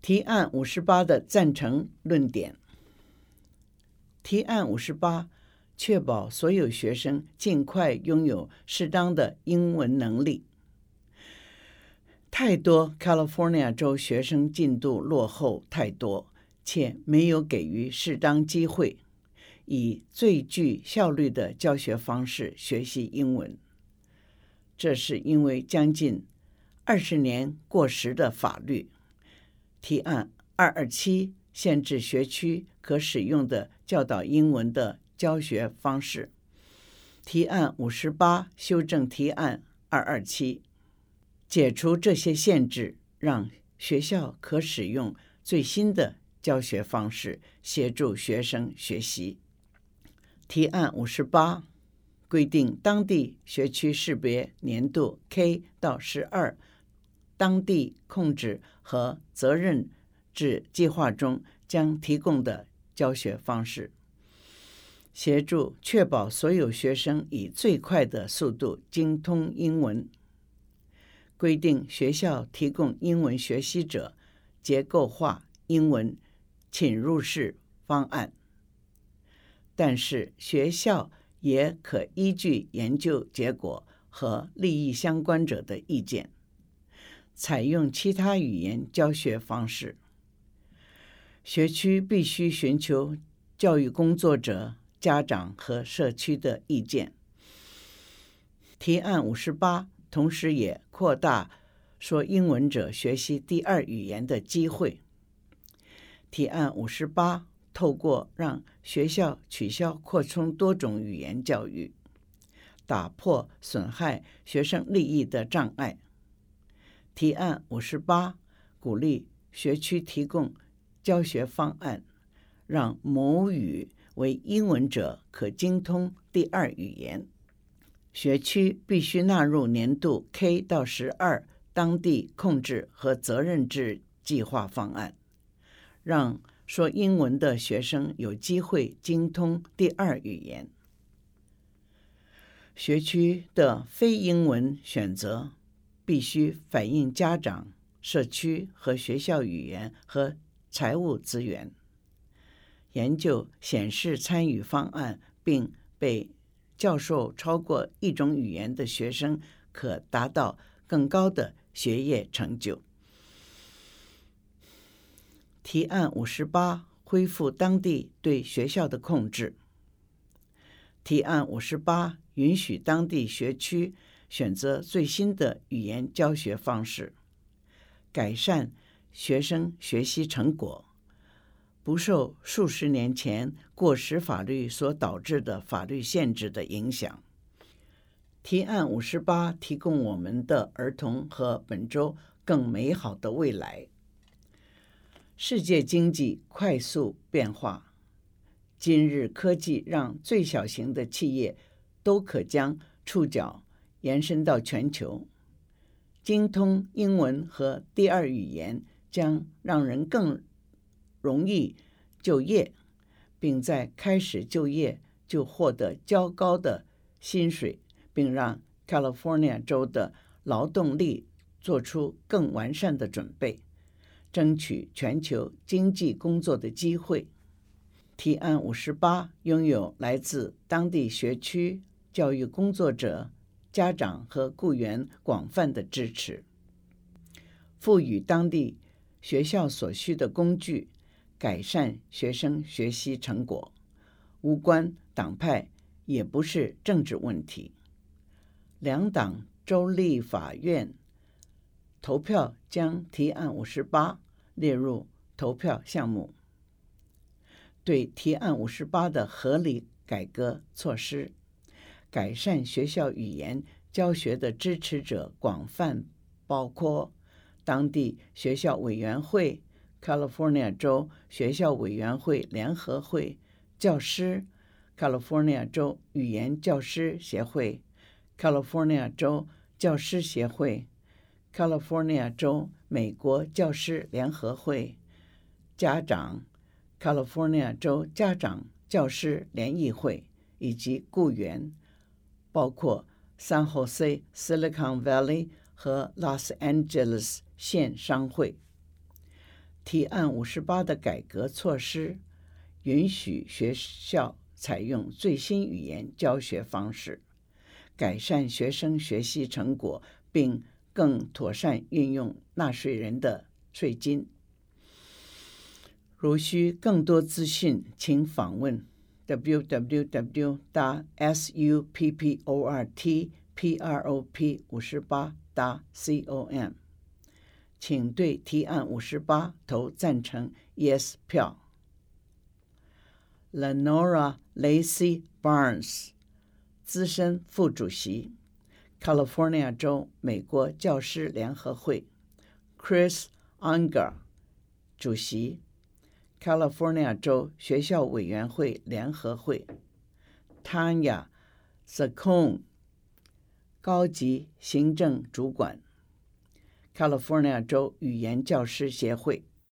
提案58的赞成论点。提案58确保所有学生尽快拥有适当的英文能力。太多 California 州学生进度落后太多，且没有给予适当机会，以最具效率的教学方式学习英文。这是因为将近20年过时的法律。提案227限制学区可使用的教导英文的教学方式。提案58修正提案227，解除这些限制，让学校可使用最新的教学方式协助学生学习。提案58规定当地学区识别年度 K 到12当地控制和责任制计划中将提供的教学方式，协助确保所有学生以最快的速度精通英文。规定学校提供英文学习者结构化英文侵入式方案，但是学校也可依据研究结果和利益相关者的意见，采用其他语言教学方式。学区必须寻求教育工作者、家长和社区的意见。提案58同时也扩大说英文者学习第二语言的机会。提案58透过让学校取消扩充多种语言教育，打破损害学生利益的障碍。提案58鼓励学区提供教学方案，让母语为英文者可精通第二语言。学区必须纳入年度 K 到12当地控制和责任制计划方案，让说英文的学生有机会精通第二语言。学区的非英文选择必须反映家长、社区和学校语言和财务资源。研究显示，参与方案并被教授超过一种语言的学生可达到更高的学业成就。提案58恢复当地对学校的控制。提案58允许当地学区选择最新的语言教学方式，改善学生学习成果，不受数十年前过时法律所导致的法律限制的影响。提案58提供我们的儿童和本州更美好的未来。世界经济快速变化，今日科技让最小型的企业都可将触角延伸到全球。精通英文和第二语言将让人更容易就业，并在开始就业就获得较高的薪水，并让 California 州的劳动力做出更完善的准备，争取全球经济工作的机会。提案58拥有来自当地学区、教育工作者、家长和雇员广泛的支持，赋予当地学校所需的工具，改善学生学习成果，无关党派，也不是政治问题。两党州立法院投票将提案58列入投票项目。对提案58的合理改革措施，改善学校语言教学的支持者广泛包括当地学校委员会、California 州学校委员会联合会、教师、California 州语言教师协会、California 州教师协会、California 州美国教师联合会、家长、California 州家长教师联谊会以及雇员，包括 San Jose、Silicon Valley 和 Los Angeles 县商会。 提案58的改革措施，允许学校采用最新语言教学方式，改善学生学习成果，并更妥善运用纳税人的税金。如需更多资讯，请访问 www.supportprop58.com， 请对提案58投赞成 Yes 票。Lenora Lacy Barnes， 资深副主席 California 州美国教师联合会 Chris Unger， 主席 California 州学校委员会联合会 Tanya Zacone， 高级行政主管 California 州语言教师协会。